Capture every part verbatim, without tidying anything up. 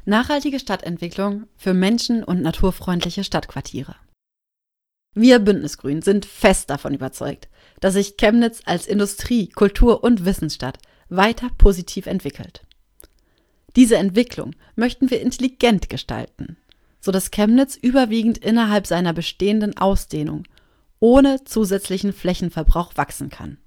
Nachhaltige Stadtentwicklung für menschen- und naturfreundliche Stadtquartiere. Wir Bündnisgrünen sind fest davon überzeugt, dass sich Chemnitz als Industrie-, Kultur- und Wissensstadt weiter positiv entwickelt. Diese Entwicklung möchten wir intelligent gestalten, sodass Chemnitz überwiegend innerhalb seiner bestehenden Ausdehnung ohne zusätzlichen Flächenverbrauch wachsen kann.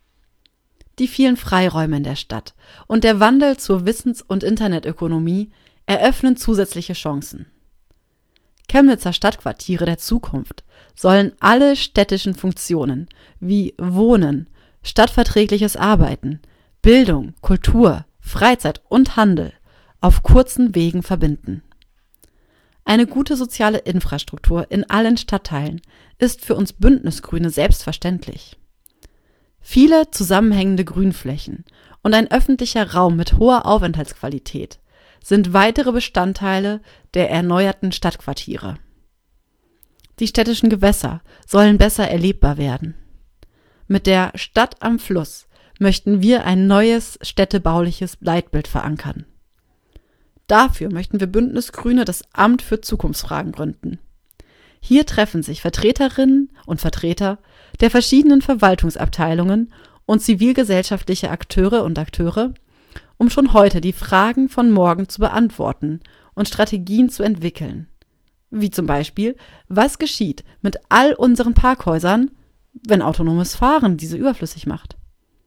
Die vielen Freiräume in der Stadt und der Wandel zur Wissens- und Internetökonomie eröffnen zusätzliche Chancen. Chemnitzer Stadtquartiere der Zukunft sollen alle städtischen Funktionen wie Wohnen, stadtverträgliches Arbeiten, Bildung, Kultur, Freizeit und Handel auf kurzen Wegen verbinden. Eine gute soziale Infrastruktur in allen Stadtteilen ist für uns Bündnisgrüne selbstverständlich. Viele zusammenhängende Grünflächen und ein öffentlicher Raum mit hoher Aufenthaltsqualität sind weitere Bestandteile der erneuerten Stadtquartiere. Die städtischen Gewässer sollen besser erlebbar werden. Mit der Stadt am Fluss möchten wir ein neues städtebauliches Leitbild verankern. Dafür möchten wir Bündnisgrüne das Amt für Zukunftsfragen gründen. Hier treffen sich Vertreterinnen und Vertreter der verschiedenen Verwaltungsabteilungen und zivilgesellschaftliche Akteure und Akteure, um schon heute die Fragen von morgen zu beantworten und Strategien zu entwickeln. Wie zum Beispiel, was geschieht mit all unseren Parkhäusern, wenn autonomes Fahren diese überflüssig macht?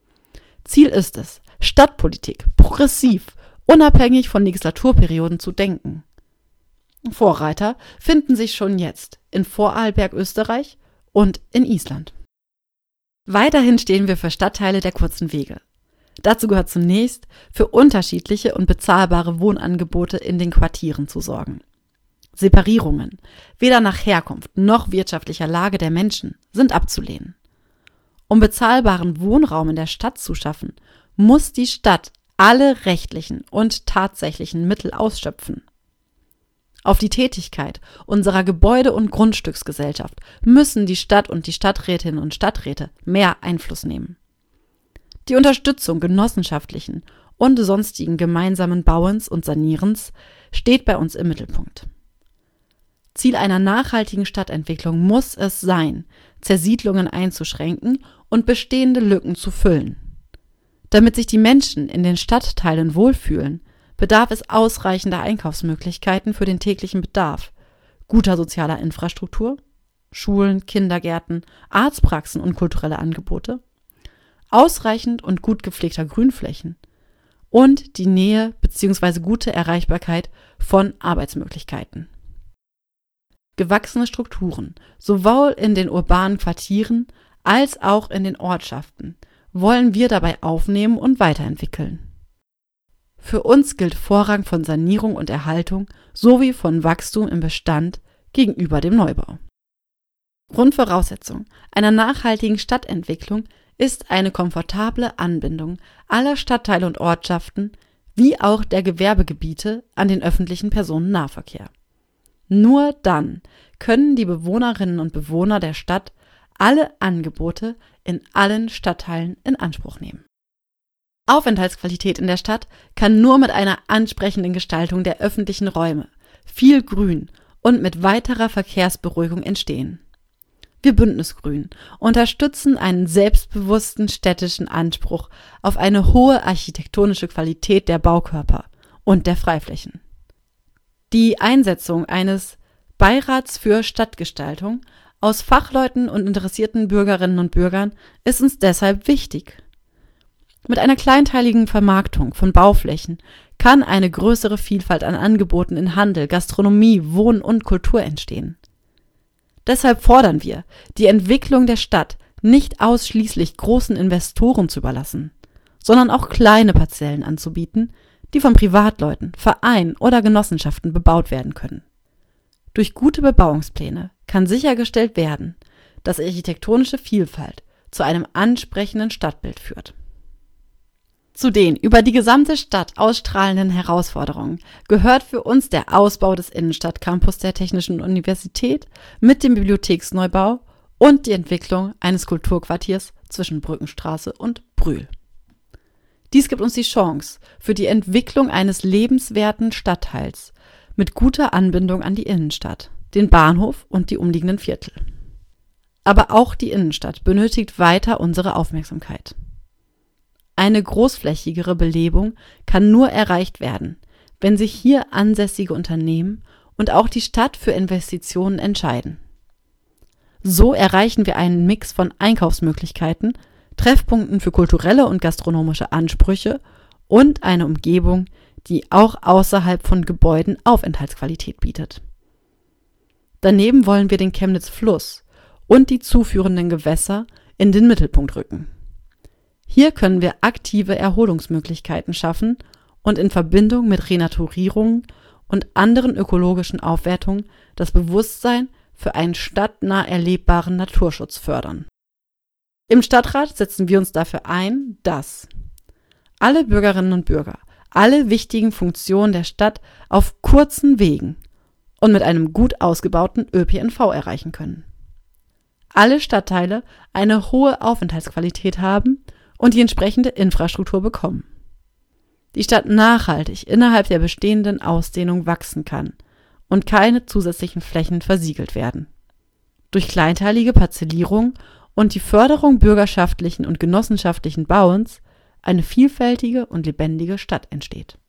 Ziel ist es, Stadtpolitik progressiv, unabhängig von Legislaturperioden zu denken. Vorreiter finden sich schon jetzt in Vorarlberg, Österreich und in Island. Weiterhin stehen wir für Stadtteile der kurzen Wege. Dazu gehört zunächst, für unterschiedliche und bezahlbare Wohnangebote in den Quartieren zu sorgen. Separierungen, weder nach Herkunft noch wirtschaftlicher Lage der Menschen, sind abzulehnen. Um bezahlbaren Wohnraum in der Stadt zu schaffen, muss die Stadt alle rechtlichen und tatsächlichen Mittel ausschöpfen. Auf die Tätigkeit unserer Gebäude- und Grundstücksgesellschaft müssen die Stadt und die Stadträtinnen und Stadträte mehr Einfluss nehmen. Die Unterstützung genossenschaftlichen und sonstigen gemeinsamen Bauens und Sanierens steht bei uns im Mittelpunkt. Ziel einer nachhaltigen Stadtentwicklung muss es sein, Zersiedlungen einzuschränken und bestehende Lücken zu füllen. Damit sich die Menschen in den Stadtteilen wohlfühlen, bedarf es ausreichender Einkaufsmöglichkeiten für den täglichen Bedarf, guter sozialer Infrastruktur, Schulen, Kindergärten, Arztpraxen und kulturelle Angebote, ausreichend und gut gepflegter Grünflächen und die Nähe bzw. gute Erreichbarkeit von Arbeitsmöglichkeiten. Gewachsene Strukturen, sowohl in den urbanen Quartieren als auch in den Ortschaften, wollen wir dabei aufnehmen und weiterentwickeln. Für uns gilt Vorrang von Sanierung und Erhaltung sowie von Wachstum im Bestand gegenüber dem Neubau. Grundvoraussetzung einer nachhaltigen Stadtentwicklung ist eine komfortable Anbindung aller Stadtteile und Ortschaften wie auch der Gewerbegebiete an den öffentlichen Personennahverkehr. Nur dann können die Bewohnerinnen und Bewohner der Stadt alle Angebote in allen Stadtteilen in Anspruch nehmen. Aufenthaltsqualität in der Stadt kann nur mit einer ansprechenden Gestaltung der öffentlichen Räume, viel Grün und mit weiterer Verkehrsberuhigung entstehen. Wir Bündnisgrün unterstützen einen selbstbewussten städtischen Anspruch auf eine hohe architektonische Qualität der Baukörper und der Freiflächen. Die Einsetzung eines Beirats für Stadtgestaltung aus Fachleuten und interessierten Bürgerinnen und Bürgern ist uns deshalb wichtig. Mit einer kleinteiligen Vermarktung von Bauflächen kann eine größere Vielfalt an Angeboten in Handel, Gastronomie, Wohnen und Kultur entstehen. Deshalb fordern wir, die Entwicklung der Stadt nicht ausschließlich großen Investoren zu überlassen, sondern auch kleine Parzellen anzubieten, die von Privatleuten, Vereinen oder Genossenschaften bebaut werden können. Durch gute Bebauungspläne kann sichergestellt werden, dass architektonische Vielfalt zu einem ansprechenden Stadtbild führt. Zu den über die gesamte Stadt ausstrahlenden Herausforderungen gehört für uns der Ausbau des Innenstadtcampus der Technischen Universität mit dem Bibliotheksneubau und die Entwicklung eines Kulturquartiers zwischen Brückenstraße und Brühl. Dies gibt uns die Chance für die Entwicklung eines lebenswerten Stadtteils mit guter Anbindung an die Innenstadt, den Bahnhof und die umliegenden Viertel. Aber auch die Innenstadt benötigt weiter unsere Aufmerksamkeit. Eine großflächigere Belebung kann nur erreicht werden, wenn sich hier ansässige Unternehmen und auch die Stadt für Investitionen entscheiden. So erreichen wir einen Mix von Einkaufsmöglichkeiten, Treffpunkten für kulturelle und gastronomische Ansprüche und eine Umgebung, die auch außerhalb von Gebäuden Aufenthaltsqualität bietet. Daneben wollen wir den Chemnitz-Fluss und die zuführenden Gewässer in den Mittelpunkt rücken. Hier können wir aktive Erholungsmöglichkeiten schaffen und in Verbindung mit Renaturierungen und anderen ökologischen Aufwertungen das Bewusstsein für einen stadtnah erlebbaren Naturschutz fördern. Im Stadtrat setzen wir uns dafür ein, dass alle Bürgerinnen und Bürger alle wichtigen Funktionen der Stadt auf kurzen Wegen und mit einem gut ausgebauten Ö P N V erreichen können. Alle Stadtteile eine hohe Aufenthaltsqualität haben und die entsprechende Infrastruktur bekommen. Die Stadt nachhaltig innerhalb der bestehenden Ausdehnung wachsen kann und keine zusätzlichen Flächen versiegelt werden. Durch kleinteilige Parzellierung und die Förderung bürgerschaftlichen und genossenschaftlichen Bauens eine vielfältige und lebendige Stadt entsteht.